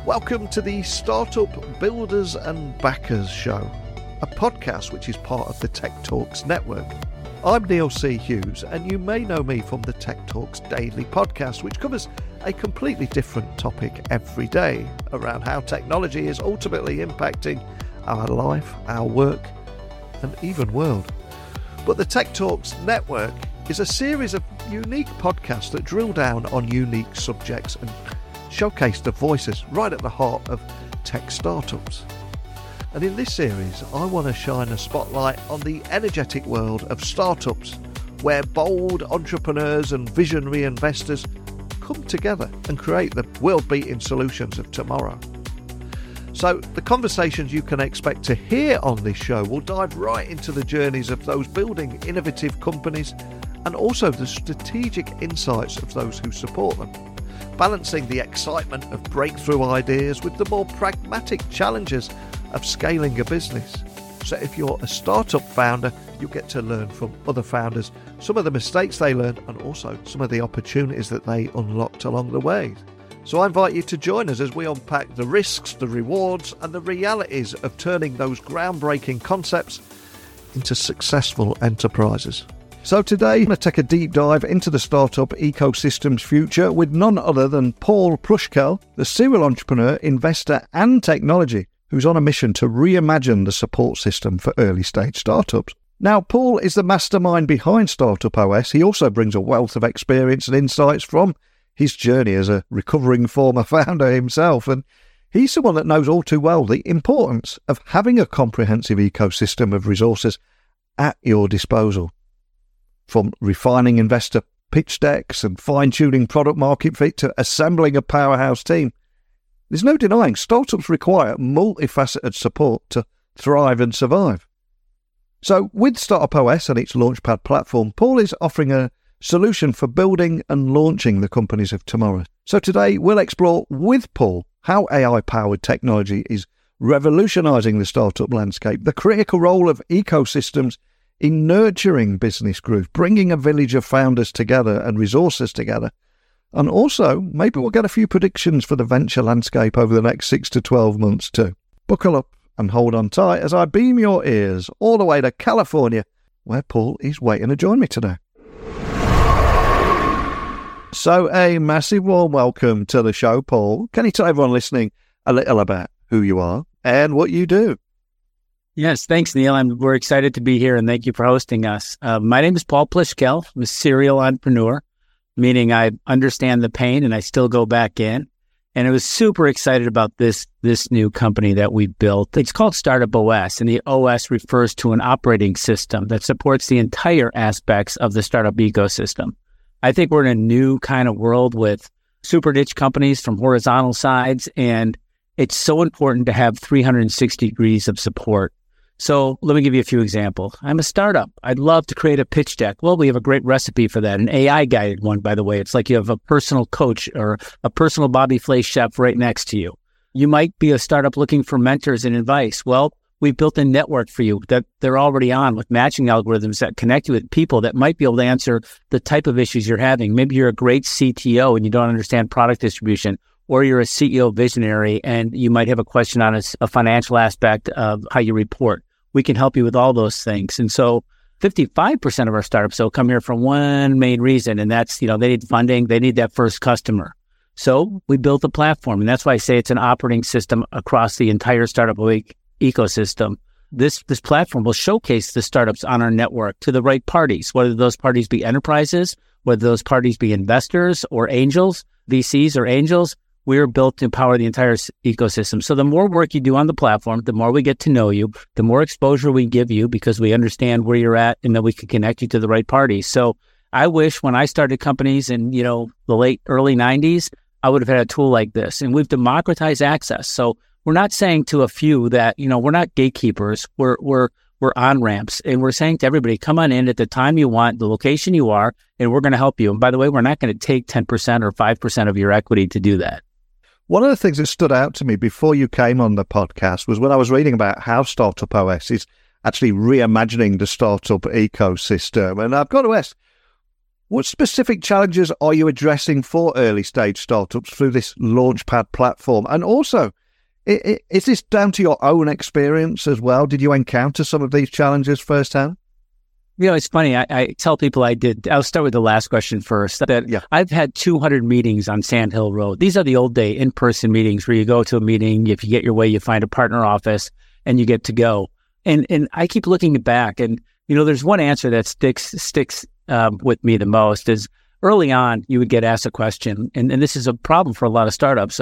Welcome to the Startup Builders and Backers Show, a podcast which is part of the Tech Talks network. I'm Neil C. Hughes, and you may know me from the Tech Talks Daily podcast, which covers a completely different topic every day around how technology is ultimately impacting our life, our work, and even world. But the Tech Talks network is a series of unique podcasts that drill down on unique subjects and showcase the voices right at the heart of tech startups. And in this series, I want to shine a spotlight on the energetic world of startups, where bold entrepreneurs and visionary investors come together and create the world-beating solutions of tomorrow. So the conversations you can expect to hear on this show will dive right into the journeys of those building innovative companies and also the strategic insights of those who support them, balancing the excitement of breakthrough ideas with the more pragmatic challenges of scaling a business. So if you're a startup founder, you get to learn from other founders, some of the mistakes they learned and also some of the opportunities that they unlocked along the way. So I invite you to join us as we unpack the risks, the rewards and the realities of turning those groundbreaking concepts into successful enterprises. So today, I'm going to take a deep dive into the startup ecosystem's future with none other than Paul Plushkell, the serial entrepreneur, investor and technology, who's on a mission to reimagine the support system for early-stage startups. Now, Paul is the mastermind behind Startup OS. He also brings a wealth of experience and insights from his journey as a recovering former founder himself, and he's someone that knows all too well the importance of having a comprehensive ecosystem of resources at your disposal. From refining investor pitch decks and fine-tuning product market fit to assembling a powerhouse team, there's no denying startups require multifaceted support to thrive and survive. So with Startup OS and its Launchpad platform, Paul is offering a solution for building and launching the companies of tomorrow. So today we'll explore with Paul how AI-powered technology is revolutionising the startup landscape, the critical role of ecosystems in nurturing business growth, bringing a village of founders together and resources together. And also, maybe we'll get a few predictions for the venture landscape over the next 6 to 12 months too. Buckle up and hold on tight as I beam your ears all the way to California, where Paul is waiting to join me today. So a massive warm welcome to the show, Paul. Can you tell everyone listening a little about who you are and what you do? Yes, thanks, Neil. We're excited to be here, and thank you for hosting us. My name is Paul Plushkell. I'm a serial entrepreneur, meaning I understand the pain and I still go back in. And I was super excited about this new company that we built. It's called Startup OS, and the OS refers to an operating system that supports the entire aspects of the startup ecosystem. I think we're in a new kind of world with super niche companies from horizontal sides, and it's so important to have 360 degrees of support. So let me give you a few examples. I'm a startup. I'd love to create a pitch deck. Well, we have a great recipe for that, an AI-guided one, by the way. It's like you have a personal coach or a personal Bobby Flay chef right next to you. You might be a startup looking for mentors and advice. Well, we've built a network for you that they're already on with matching algorithms that connect you with people that might be able to answer the type of issues you're having. Maybe you're a great CTO and you don't understand product distribution, or you're a CEO visionary and you might have a question on a financial aspect of how you report. We can help you with all those things. And so 55% of our startups will come here for one main reason, and that's, they need funding, they need that first customer. So we built a platform, and that's why I say it's an operating system across the entire startup ecosystem. This platform will showcase the startups on our network to the right parties, whether those parties be enterprises, whether those parties be investors or angels, VCs or angels. We are built to empower the entire ecosystem. So the more work you do on the platform, the more we get to know you, the more exposure we give you because we understand where you're at and then we can connect you to the right parties. So I wish when I started companies in, the early 90s, I would have had a tool like this. And we've democratized access. So we're not saying to a few that, we're not gatekeepers. We're on-ramps. And we're saying to everybody, come on in at the time you want, the location you are, and we're going to help you. And by the way, we're not going to take 10% or 5% of your equity to do that. One of the things that stood out to me before you came on the podcast was when I was reading about how Startup OS is actually reimagining the startup ecosystem. And I've got to ask, What specific challenges are you addressing for early stage startups through this Launchpad platform? And also, is this down to your own experience as well? Did you encounter some of these challenges firsthand? It's funny. I tell people I'll start with the last question first. I've had 200 meetings on Sand Hill Road. These are the old day in-person meetings where you go to a meeting. If you get your way, you find a partner office and you get to go. And I keep looking back, and there's one answer that sticks with me the most is early on you would get asked a question, and this is a problem for a lot of startups.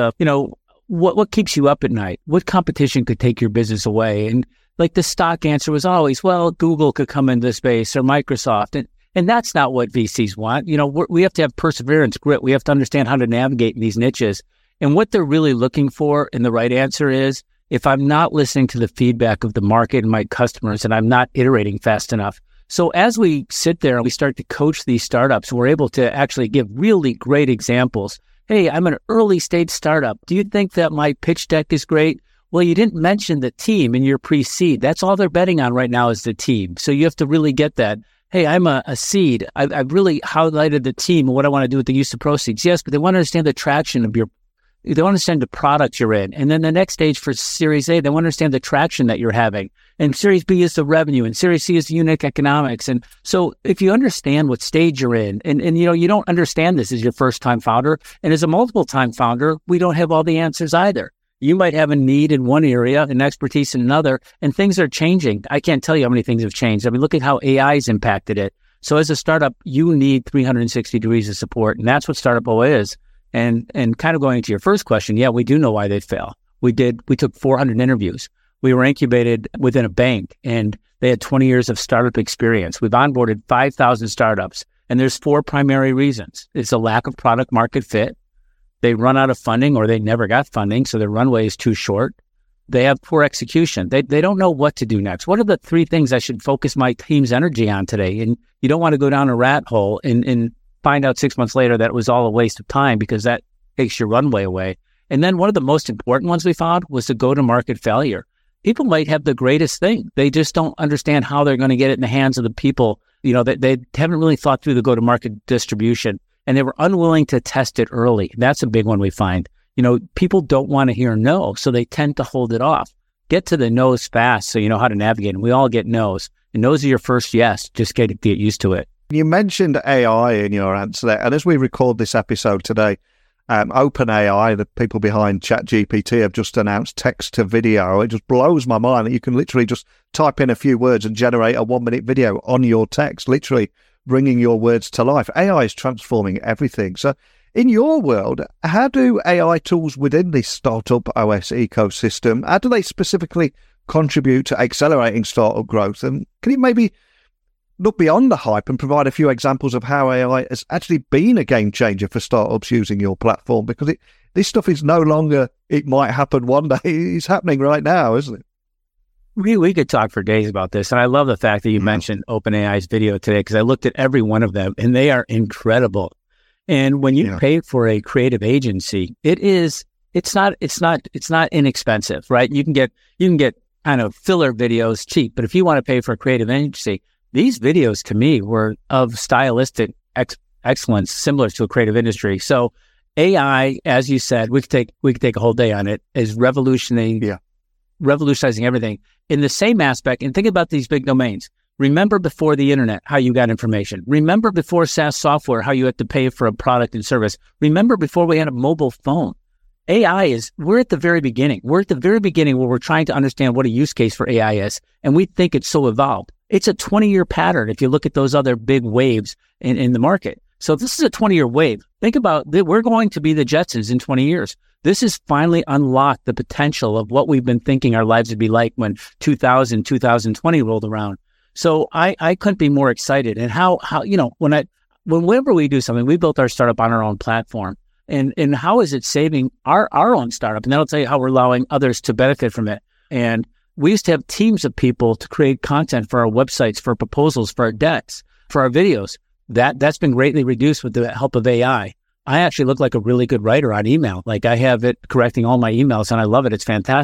What keeps you up at night? What competition could take your business away? And like the stock answer was always, well, Google could come into the space or Microsoft. And that's not what VCs want. We have to have perseverance, grit. We have to understand how to navigate in these niches. And what they're really looking for, and the right answer is, if I'm not listening to the feedback of the market and my customers, and I'm not iterating fast enough. So as we sit there and we start to coach these startups, we're able to actually give really great examples. Hey, I'm an early stage startup. Do you think that my pitch deck is great? Well, you didn't mention the team in your pre-seed. That's all they're betting on right now is the team. So you have to really get that. Hey, I'm a seed. I've really highlighted the team and what I want to do with the use of proceeds. Yes, but they want to understand the traction of they want to understand the product you're in. And then the next stage for Series A, they want to understand the traction that you're having. And Series B is the revenue, and Series C is the unit economics. And so if you understand what stage you're in, and you don't understand this as your first-time founder, and as a multiple-time founder, we don't have all the answers either. You might have a need in one area and expertise in another, and things are changing. I can't tell you how many things have changed. I mean, look at how AI has impacted it. So as a startup, you need 360 degrees of support, and that's what Startup OA is. And kind of going into your first question, yeah, we do know why they fail. We took 400 interviews. We were incubated within a bank, and they had 20 years of startup experience. We've onboarded 5,000 startups, and there's 4 primary reasons. It's a lack of product market fit. They run out of funding, or they never got funding, so their runway is too short. They have poor execution. They don't know what to do next. What are the 3 things I should focus my team's energy on today? And you don't want to go down a rat hole and find out 6 months later that it was all a waste of time, because that takes your runway away. And then one of the most important ones we found was the go-to-market failure. People might have the greatest thing. They just don't understand how they're going to get it in the hands of the people. They haven't really thought through the go-to-market distribution, and they were unwilling to test it early. That's a big one we find. People don't want to hear no, so they tend to hold it off. Get to the no's fast so you know how to navigate. And we all get no's. And no's are your first yes. Just get used to it. You mentioned AI in your answer there. And as we record this episode today, OpenAI, the people behind ChatGPT, have just announced text to video. It just blows my mind that you can literally just type in a few words and generate a 1-minute video on your text, literally bringing your words to life. AI is transforming everything. So in your world, how do AI tools within this Startup OS ecosystem, how do they specifically contribute to accelerating startup growth? And can you maybe look beyond the hype and provide a few examples of how AI has actually been a game changer for startups using your platform? Because this stuff is no longer, it might happen one day, it's happening right now, isn't it? We could talk for days about this. And I love the fact that you mentioned OpenAI's video today, because I looked at every one of them and they are incredible. And when you pay for a creative agency, it's not inexpensive, right? You can get kind of filler videos cheap, but if you want to pay for a creative agency, these videos to me were of stylistic excellence, similar to a creative industry. So AI, as you said, we could take a whole day on it, is revolutionizing everything in the same aspect. And think about these big domains. Remember before the internet, how you got information. Remember before SaaS software, how you had to pay for a product and service. Remember before we had a mobile phone. We're at the very beginning. We're at the very beginning where we're trying to understand what a use case for AI is. And we think it's so evolved. It's a 20-year pattern if you look at those other big waves in the market. So this is a 20-year wave. Think about that. We're going to be the Jetsons in 20 years. This has finally unlocked the potential of what we've been thinking our lives would be like when 2020 rolled around. So I couldn't be more excited. And how whenever we do something, we built our startup on our own platform. And how is it saving our own startup? And that'll tell you how we're allowing others to benefit from it. And we used to have teams of people to create content for our websites, for proposals, for our decks, for our videos. That's been greatly reduced with the help of AI. I actually look like a really good writer on email. Like I have it correcting all my emails and I love it. It's fantastic.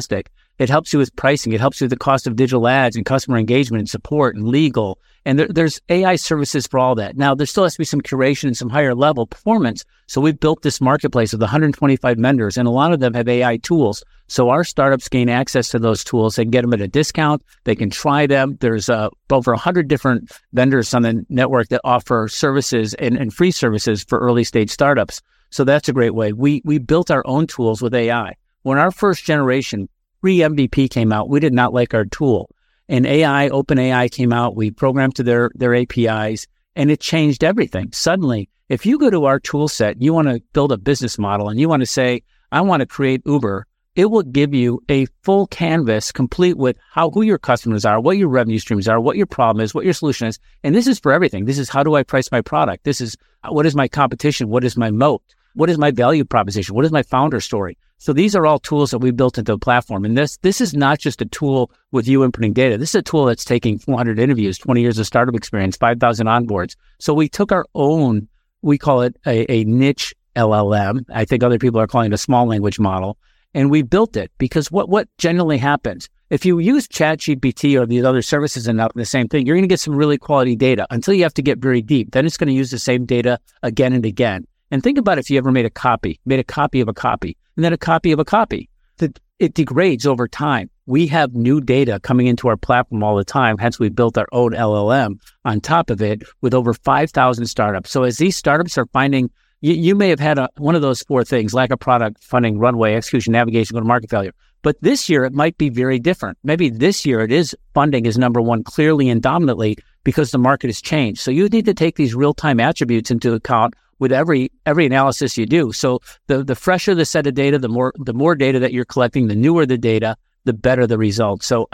It helps you with pricing. It helps you with the cost of digital ads and customer engagement and support and legal. And there's AI services for all that. Now, there still has to be some curation and some higher level performance. So we've built this marketplace with 125 vendors, and a lot of them have AI tools. So our startups gain access to those tools. They can get them at a discount. They can try them. There's over 100 different vendors on the network that offer services and free services for early stage startups. So that's a great way. We built our own tools with AI. When our first generation pre-MVP came out, we did not like our tool. And OpenAI came out, we programmed to their APIs, and it changed everything. Suddenly, if you go to our tool set, you want to build a business model and you want to say, I want to create Uber, it will give you a full canvas complete with who your customers are, what your revenue streams are, what your problem is, what your solution is. And this is for everything. This is how do I price my product? This is what is my competition? What is my moat? What is my value proposition? What is my founder story? So these are all tools that we built into the platform. And this is not just a tool with you inputting data. This is a tool that's taking 400 interviews, 20 years of startup experience, 5,000 onboards. So we took our own, we call it a niche LLM. I think other people are calling it a small language model. And we built it because what generally happens, if you use ChatGPT or these other services and the same thing, you're going to get some really quality data until you have to get very deep. Then it's going to use the same data again and again. And think about if you ever made a copy of a copy, and then a copy of a copy. It degrades over time. We have new data coming into our platform all the time. Hence, we built our own LLM on top of it with over 5,000 startups. So as these startups are finding, you may have had one of those four things: lack of product, funding, runway, execution, navigation, go-to-market failure. But this year, it might be very different. Maybe this year funding is number one clearly and dominantly because the market has changed. So you need to take these real-time attributes into account with every analysis you do. So the fresher the set of data, the more data that you're collecting, the newer the data, the better the results. So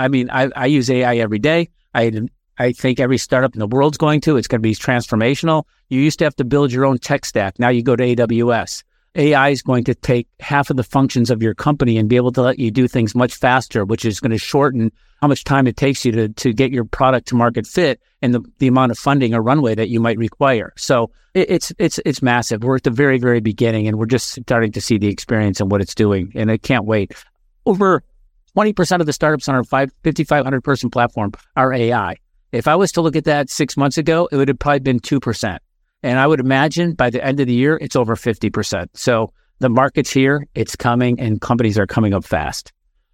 I use AI every day. I think every startup in the world's going to. It's going to be transformational. You used to have to build your own tech stack. Now you go to AWS. AI is going to take half of the functions of your company and be able to let you do things much faster, which is going to shorten how much time it takes you to get your product to market fit and the amount of funding or runway that you might require. So it's massive. We're at the very, very beginning, and we're just starting to see the experience and what it's doing, and I can't wait. Over 20% of the startups on our 5,500 person platform are AI. If I was to look at that 6 months ago, it would have probably been 2%. And I would imagine by the end of the year, it's over 50%. So the market's here, it's coming, and companies are coming up fast.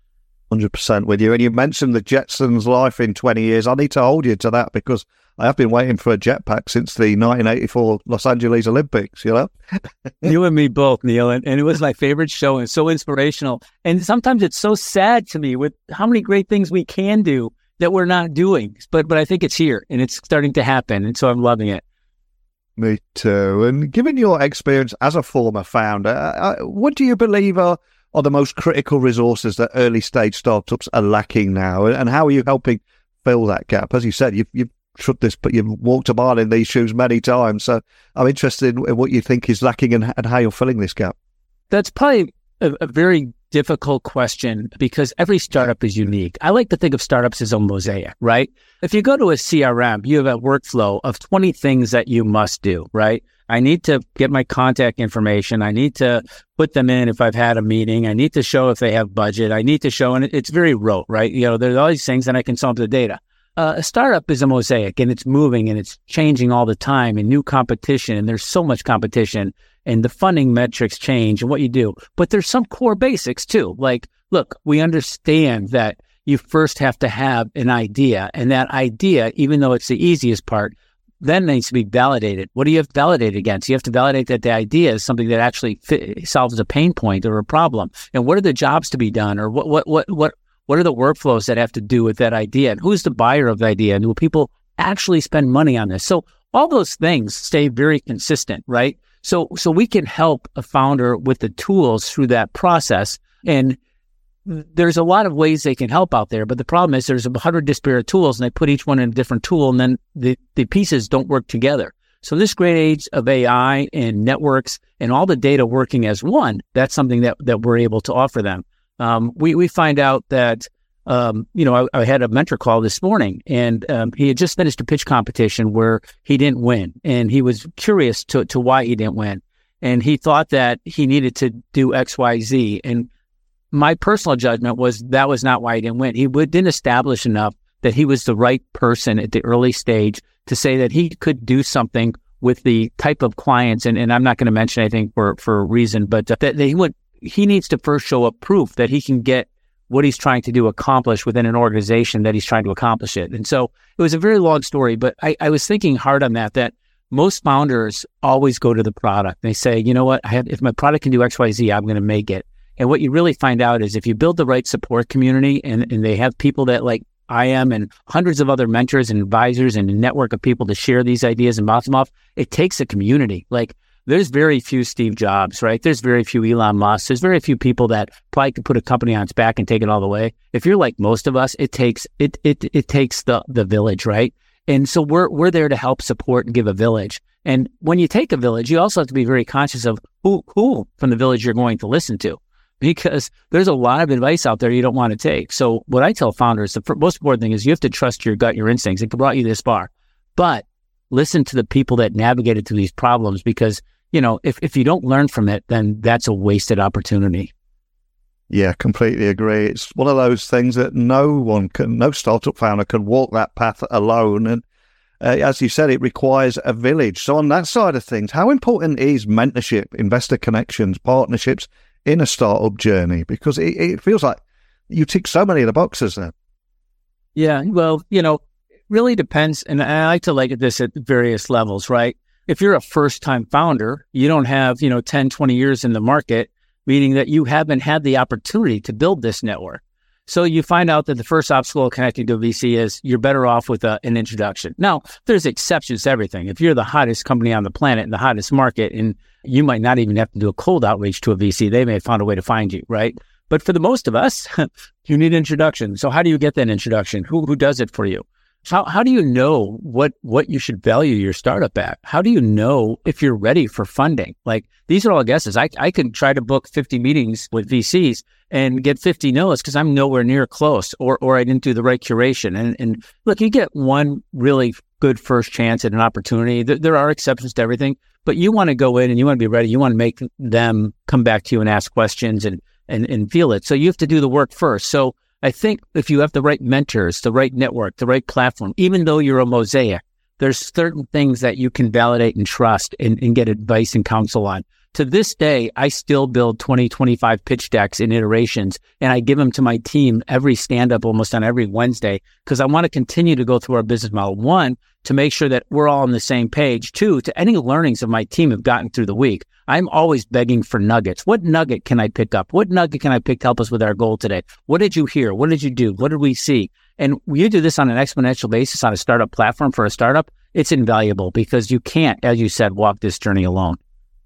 100% with you. And you mentioned the Jetsons' life in 20 years. I need to hold you to that because I have been waiting for a jetpack since the 1984 Los Angeles Olympics, you know? You and me both, Neil. And it was my favorite show and so inspirational. And sometimes it's so sad to me with how many great things we can do that we're not doing. But I think it's here and it's starting to happen. And so I'm loving it. Me too. And given your experience as a former founder, what do you believe are the most critical resources that early stage startups are lacking now? And how are you helping fill that gap? As you said, you've trod this, but you've walked a mile in these shoes many times. So I'm interested in what you think is lacking and how you're filling this gap. That's probably a very difficult question because every startup is unique. I like to think of startups as a mosaic, right? If you go to a CRM, you have a workflow of 20 things that you must do, right? I need to get my contact information. I need to put them in if I've had a meeting. I need to show if they have budget. I need to show, and it's very rote, right? You know, there's all these things and I can sum up the data. A startup is a mosaic and it's moving and it's changing all the time and new competition. And there's so much competition and the funding metrics change and what you do. But there's some core basics too. Like, look, we understand that you first have to have an idea, and that idea, even though it's the easiest part, then needs to be validated. What do you have to validate against? You have to validate that the idea is something that actually solves a pain point or a problem. And what are the jobs to be done? Or what are the workflows that have to do with that idea? And who's the buyer of the idea? And will people actually spend money on this? So all those things stay very consistent, right? So we can help a founder with the tools through that process. And there's a lot of ways they can help out there, but the problem is there's 100 disparate tools and they put each one in a different tool and then the pieces don't work together. So this great age of AI and networks and all the data working as one, that's something that we're able to offer them. We find out that, I had a mentor call this morning and he had just finished a pitch competition where he didn't win. And he was curious to why he didn't win. And he thought that he needed to do X, Y, Z. And my personal judgment was that was not why he didn't win. He didn't establish enough that he was the right person at the early stage to say that he could do something with the type of clients. And I'm not going to mention anything for a reason, but that he needs to first show up proof that he can get what he's trying to do accomplished within an organization that he's trying to accomplish it. And so it was a very long story, but I was thinking hard on that most founders always go to the product. They say, you know what, if my product can do X, Y, Z, I'm going to make it. And what you really find out is if you build the right support community and they have people that like I am and hundreds of other mentors and advisors and a network of people to share these ideas and bounce them off, it takes a community. Like there's very few Steve Jobs, right? There's very few Elon Musk. There's very few people that probably could put a company on its back and take it all the way. If you're like most of us, it takes the village, right? And so we're there to help support and give a village. And when you take a village, you also have to be very conscious of who from the village you're going to listen to, because there's a lot of advice out there you don't want to take. So what I tell founders, the most important thing is you have to trust your gut, your instincts. It brought you this far, but listen to the people that navigated through these problems, because if you don't learn from it, then that's a wasted opportunity. Yeah, completely agree. It's one of those things that no startup founder can walk that path alone. And as you said, it requires a village. So on that side of things, how important is mentorship, investor connections, partnerships in a startup journey? Because it feels like you tick so many of the boxes there. Yeah, well, it really depends. And I like to look at this at various levels, right? If you're a first-time founder, you don't have, 10, 20 years in the market, meaning that you haven't had the opportunity to build this network. So you find out that the first obstacle connecting to a VC is you're better off with an introduction. Now, there's exceptions to everything. If you're the hottest company on the planet in the hottest market, and you might not even have to do a cold outreach to a VC, they may have found a way to find you, right? But for the most of us, you need introduction. So how do you get that introduction? Who does it for you? How do you know what you should value your startup at? How do you know if you're ready for funding? Like, these are all guesses. I could try to book 50 meetings with VCs and get 50 no's because I'm nowhere near close, or I didn't do the right curation. And look, you get one really good first chance at an opportunity. There are exceptions to everything, but you want to go in and you want to be ready. You want to make them come back to you and ask questions and feel it. So you have to do the work first. So I think if you have the right mentors, the right network, the right platform, even though you're a mosaic, there's certain things that you can validate and trust and get advice and counsel on. To this day, I still build 20, 25 pitch decks in iterations, and I give them to my team every stand-up almost on every Wednesday, because I want to continue to go through our business model. One, to make sure that we're all on the same page. Two, to any learnings of my team have gotten through the week. I'm always begging for nuggets. What nugget can I pick up? What nugget can I pick to help us with our goal today? What did you hear? What did you do? What did we see? And when you do this on an exponential basis on a startup platform for a startup, it's invaluable, because you can't, as you said, walk this journey alone.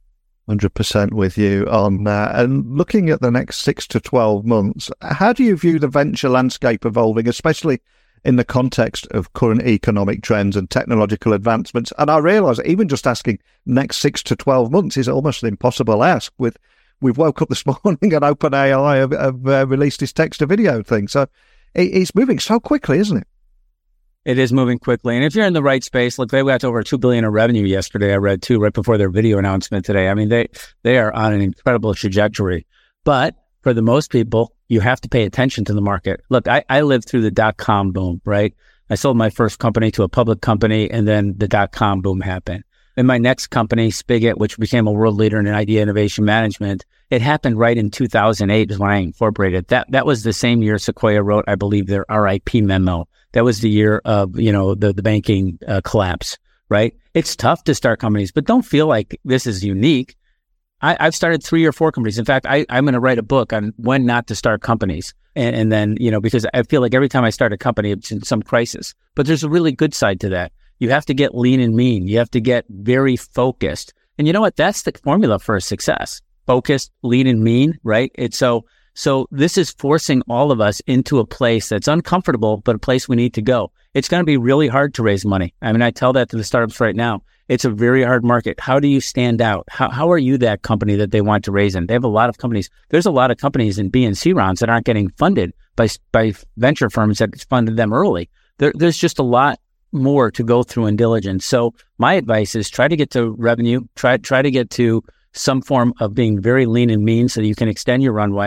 100% with you on that. And looking at the next 6 to 12 months, how do you view the venture landscape evolving, especially in the context of current economic trends and technological advancements? And I realise even just asking next 6 to 12 months is almost an impossible ask. We've woke up this morning and OpenAI have released this text-to-video thing. So it's moving so quickly, isn't it? It is moving quickly. And if you're in the right space, look, they got to over $2 billion in revenue yesterday. I read too, right before their video announcement today. I mean, they are on an incredible trajectory. But for the most people, you have to pay attention to the market. Look, I lived through the dot-com boom, right? I sold my first company to a public company, and then the dot-com boom happened. And my next company, Spigot, which became a world leader in idea innovation management, it happened right in 2008 is when I incorporated. That was the same year Sequoia wrote, I believe, their RIP memo. That was the year of, the banking collapse, right? It's tough to start companies, but don't feel like this is unique. I've started 3 or 4 companies. In fact, I'm going to write a book on when not to start companies. And then, because I feel like every time I start a company, it's in some crisis. But there's a really good side to that. You have to get lean and mean. You have to get very focused. And you know what? That's the formula for success. Focused, lean and mean, right? So this is forcing all of us into a place that's uncomfortable, but a place we need to go. It's going to be really hard to raise money. I mean, I tell that to the startups right now. It's a very hard market. How do you stand out? How are you that company that they want to raise in? They have a lot of companies. There's a lot of companies in B and C rounds that aren't getting funded by venture firms that funded them early. There's just a lot more to go through in diligence. So my advice is try to get to revenue, try to get to some form of being very lean and mean so that you can extend your runway.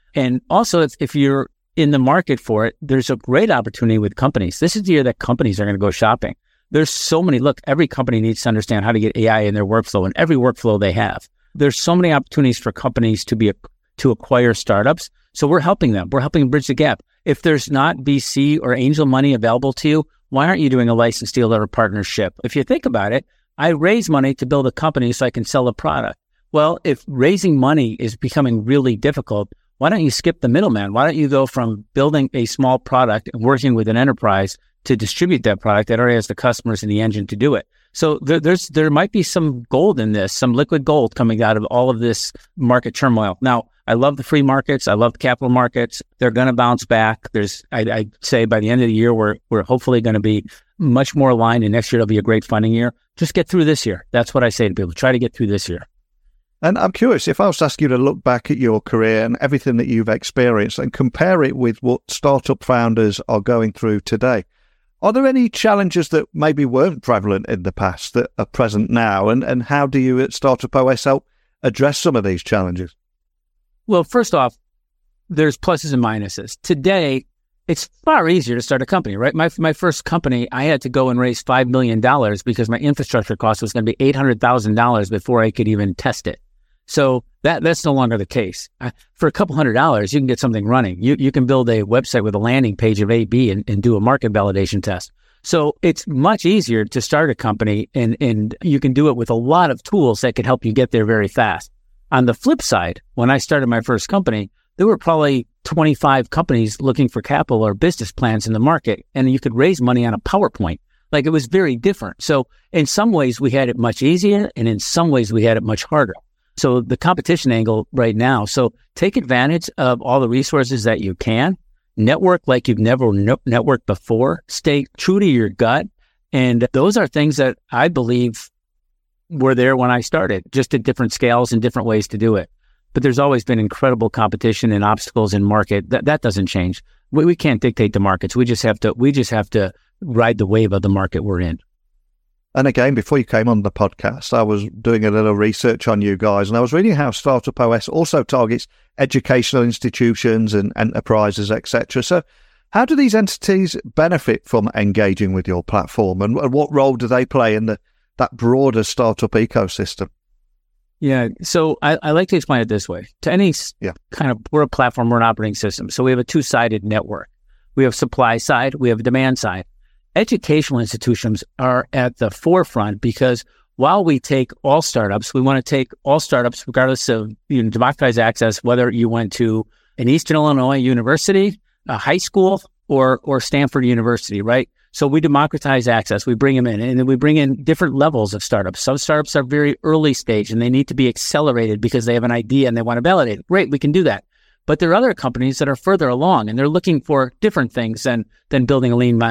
And also, if you're in the market for it, there's a great opportunity with companies. This is the year that companies are going to go shopping. There's so many, look, every company needs to understand how to get AI in their workflow and every workflow they have. There's so many opportunities for companies to acquire startups. So we're helping them. We're helping bridge the gap. If there's not VC or angel money available to you, why aren't you doing a license deal or a partnership? If you think about it, I raise money to build a company so I can sell a product. Well, if raising money is becoming really difficult, why don't you skip the middleman? Why don't you go from building a small product and working with an enterprise to distribute that product that already has the customers and the engine to do it? So there might be some gold in this, some liquid gold coming out of all of this market turmoil. Now, I love the free markets. I love the capital markets. They're going to bounce back. I'd say by the end of the year, we're hopefully going to be much more aligned, and next year it'll be a great funding year. Just get through this year. That's what I say to people. Try to get through this year. And I'm curious, if I was to ask you to look back at your career and everything that you've experienced and compare it with what startup founders are going through today, are there any challenges that maybe weren't prevalent in the past that are present now? And how do you at Startup OS help address some of these challenges? Well, first off, there's pluses and minuses. Today, it's far easier to start a company, right? My first company, I had to go and raise $5 million because my infrastructure cost was going to be $800,000 before I could even test it. So that's no longer the case. For a couple $100, you can get something running. You can build a website with a landing page of A/B and do a market validation test. So it's much easier to start a company, and you can do it with a lot of tools that can help you get there very fast. On the flip side, when I started my first company, there were probably 25 companies looking for capital or business plans in the market, and you could raise money on a PowerPoint. Like, it was very different. So in some ways, we had it much easier, and in some ways, we had it much harder. So the competition angle right now, so take advantage of all the resources that you can, network like you've never networked before, stay true to your gut. And those are things that I believe were there when I started, just at different scales and different ways to do it. But there's always been incredible competition and obstacles in market. That doesn't change. We can't dictate the markets. We just have to ride the wave of the market we're in. And again, before you came on the podcast, I was doing a little research on you guys, and I was reading how Startup OS also targets educational institutions and enterprises, etc. So how do these entities benefit from engaging with your platform, and what role do they play in that broader startup ecosystem? Yeah, so I like to explain it this way. To any kind of, we're a platform, we're an operating system. So we have a two-sided network. We have supply side, we have demand side. Educational institutions are at the forefront because while we take all startups, we want to take all startups regardless of democratized access, whether you went to an Eastern Illinois university, a high school, or Stanford University, right? So we democratize access. We bring them in, and then we bring in different levels of startups. Some startups are very early stage, and they need to be accelerated because they have an idea and they want to validate it. Great, we can do that. But there are other companies that are further along, and they're looking for different things than building a lean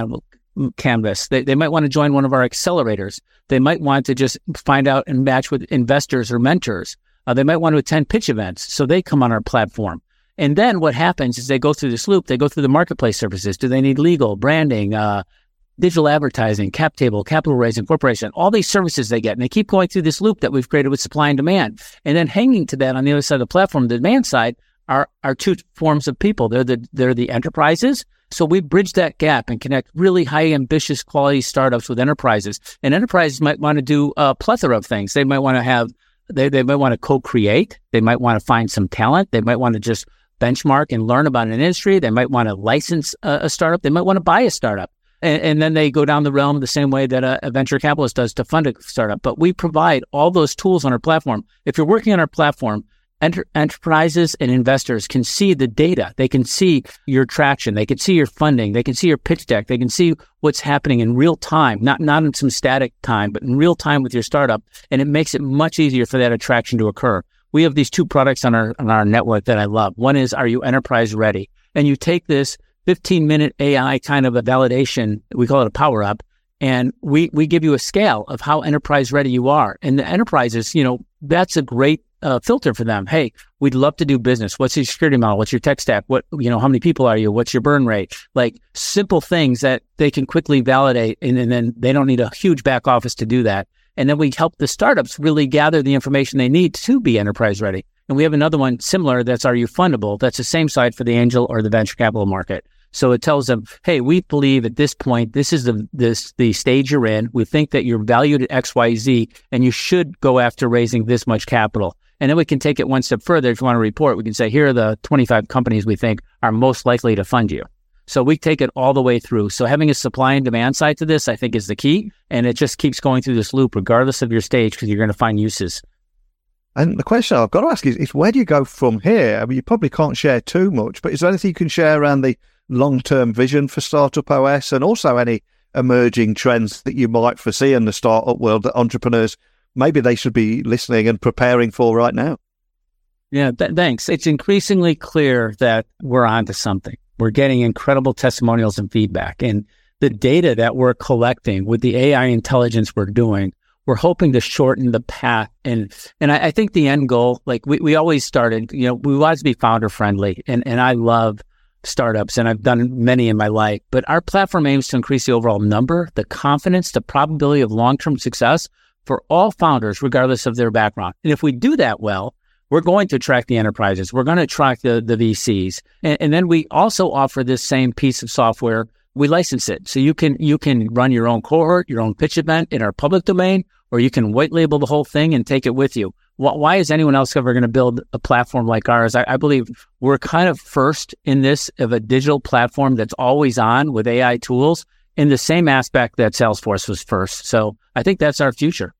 canvas. They might want to join one of our accelerators. They might want to just find out and match with investors or mentors. They might want to attend pitch events, so they come on our platform. And then what happens is they go through this loop. They go through the marketplace services. Do they need legal, branding, digital advertising, cap table, capital raising, corporation, all these services they get. And they keep going through this loop that we've created with supply and demand. And then hanging to that on the other side of the platform, the demand side, are two forms of people. They're the enterprises. So we bridge that gap and connect really high, ambitious, quality startups with enterprises. And enterprises might want to do a plethora of things. They might want to have, they might want to co-create. They might want to find some talent. They might want to just benchmark and learn about an industry. They might want to license a startup. They might want to buy a startup. And then they go down the realm the same way that a venture capitalist does to fund a startup. But we provide all those tools on our platform. If you're working on our platform, enterprises and investors can see the data. They can see your traction. They can see your funding. They can see your pitch deck. They can see what's happening in real time, not in some static time, but in real time with your startup. And it makes it much easier for that attraction to occur. We have these two products on our network that I love. One is, are you enterprise ready? And you take this 15-minute AI kind of a validation, we call it a power up, and we give you a scale of how enterprise ready you are. And the enterprises, that's a great filter for them. Hey, we'd love to do business. What's your security model? What's your tech stack? How many people are you? What's your burn rate? Like simple things that they can quickly validate, and then they don't need a huge back office to do that. And then we help the startups really gather the information they need to be enterprise ready. And we have another one similar that's Are You Fundable? That's the same site for the angel or the venture capital market. So it tells them, hey, we believe at this point, this is the stage you're in. We think that you're valued at XYZ, and you should go after raising this much capital. And then we can take it one step further. If you want to report, we can say, here are the 25 companies we think are most likely to fund you. So we take it all the way through. So having a supply and demand side to this, I think, is the key. And it just keeps going through this loop, regardless of your stage, because you're going to find uses. And the question I've got to ask is where do you go from here? I mean, you probably can't share too much, but is there anything you can share around the long-term vision for Startup OS, and also any emerging trends that you might foresee in the startup world that entrepreneurs, maybe they should be listening and preparing for right now? Yeah, thanks. It's increasingly clear that we're onto something. We're getting incredible testimonials and feedback. And the data that we're collecting with the AI intelligence we're doing, we're hoping to shorten the path. And I think the end goal, like we always started, we wanted to be founder friendly. And I love startups, and I've done many in my life. But our platform aims to increase the overall number, the confidence, the probability of long-term success for all founders, regardless of their background. And if we do that well, we're going to attract the enterprises. We're going to attract the VCs. And then we also offer this same piece of software. We license it. So you can run your own cohort, your own pitch event in our public domain, or you can white label the whole thing and take it with you. Why is anyone else ever going to build a platform like ours? I believe we're kind of first in this of a digital platform that's always on with AI tools in the same aspect that Salesforce was first. So I think that's our future.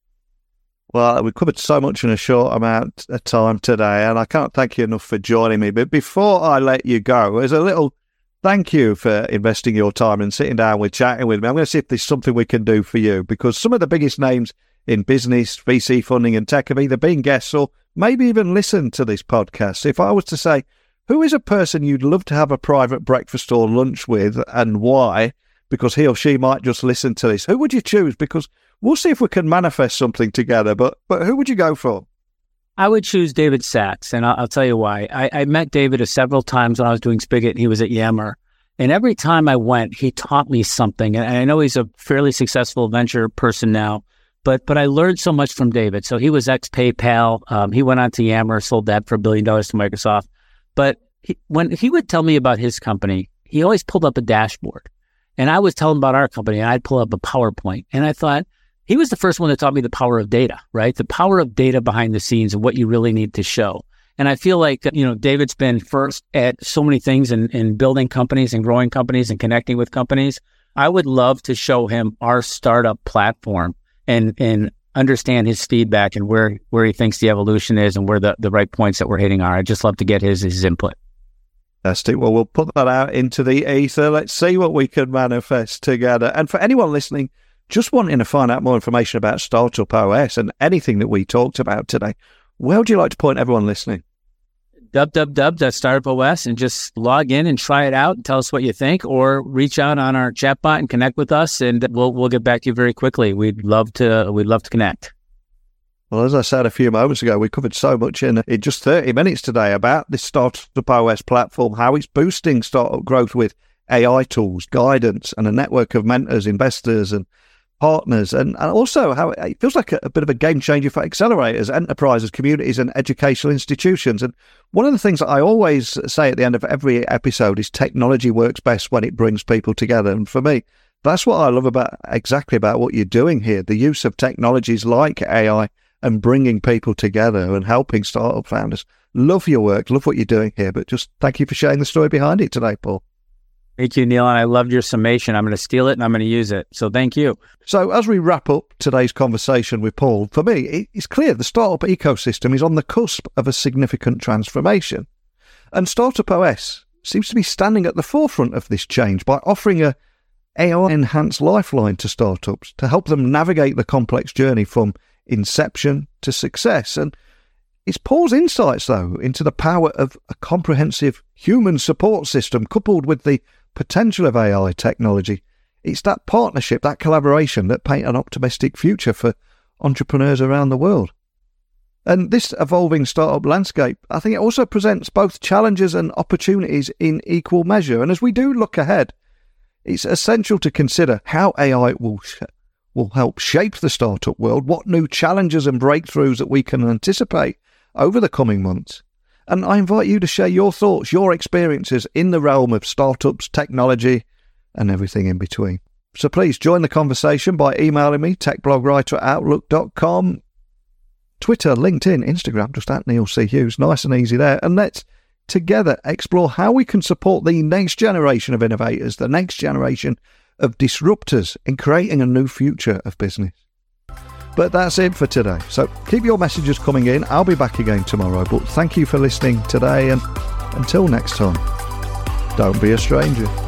Well, we covered so much in a short amount of time today, and I can't thank you enough for joining me. But before I let you go, as a little thank you for investing your time and sitting down with chatting with me, I'm going to see if there's something we can do for you, because some of the biggest names in business, VC funding and tech have either been guests or maybe even listened to this podcast. If I was to say, who is a person you'd love to have a private breakfast or lunch with and why, because he or she might just listen to this, who would you choose? Because we'll see if we can manifest something together, but who would you go for? I would choose David Sachs, and I'll tell you why. I met David several times when I was doing Spigot. He was at Yammer. And every time I went, he taught me something. And I know he's a fairly successful venture person now, but I learned so much from David. So he was ex-PayPal. He went on to Yammer, sold that for $1 billion to Microsoft. But when he would tell me about his company, he always pulled up a dashboard. And I was telling him about our company, and I'd pull up a PowerPoint. And I thought, he was the first one that taught me the power of data, right? The power of data behind the scenes and what you really need to show. And I feel like, David's been first at so many things in building companies and growing companies and connecting with companies. I would love to show him our startup platform and understand his feedback and where he thinks the evolution is and where the right points that we're hitting are. I'd just love to get his input. Fantastic. Well, we'll put that out into the ether. Let's see what we can manifest together. And for anyone listening, just wanting to find out more information about Startup OS and anything that we talked about today, where would you like to point everyone listening? www.startupos, and just log in and try it out and tell us what you think, or reach out on our chatbot and connect with us, and we'll get back to you very quickly. We'd love to connect. Well, as I said a few moments ago, we covered so much in just 30 minutes today about this Startup OS platform, how it's boosting startup growth with AI tools, guidance, and a network of mentors, investors, and partners, and also how it feels like a bit of a game changer for accelerators, enterprises, communities, and educational institutions. And one of the things that I always say at the end of every episode is technology works best when it brings people together. And for me, that's what I love about what you're doing here, the use of technologies like AI and bringing people together and helping startup founders. Love your work, love what you're doing here, but just thank you for sharing the story behind it today, Paul. Thank you, Neil, and I loved your summation. I'm going to steal it and I'm going to use it. So thank you. So as we wrap up today's conversation with Paul, for me, it's clear the startup ecosystem is on the cusp of a significant transformation. And Startup OS seems to be standing at the forefront of this change by offering a AI-enhanced lifeline to startups to help them navigate the complex journey from inception to success. And it's Paul's insights, though, into the power of a comprehensive human support system coupled with the potential of AI technology. It's that partnership, that collaboration that paint an optimistic future for entrepreneurs around the world. And this evolving startup landscape, I think it also presents both challenges and opportunities in equal measure. And as we do look ahead, it's essential to consider how AI will help shape the startup world, what new challenges and breakthroughs that we can anticipate, over the coming months. And I invite you to share your thoughts, your experiences in the realm of startups, technology, and everything in between. So please join the conversation by emailing me, techblogwriter@outlook.com, Twitter, LinkedIn, Instagram, just at Neil C. Hughes. Nice and easy there. And let's together explore how we can support the next generation of innovators, the next generation of disruptors in creating a new future of business. But that's it for today. So keep your messages coming in. I'll be back again tomorrow. But thank you for listening today. And until next time, don't be a stranger.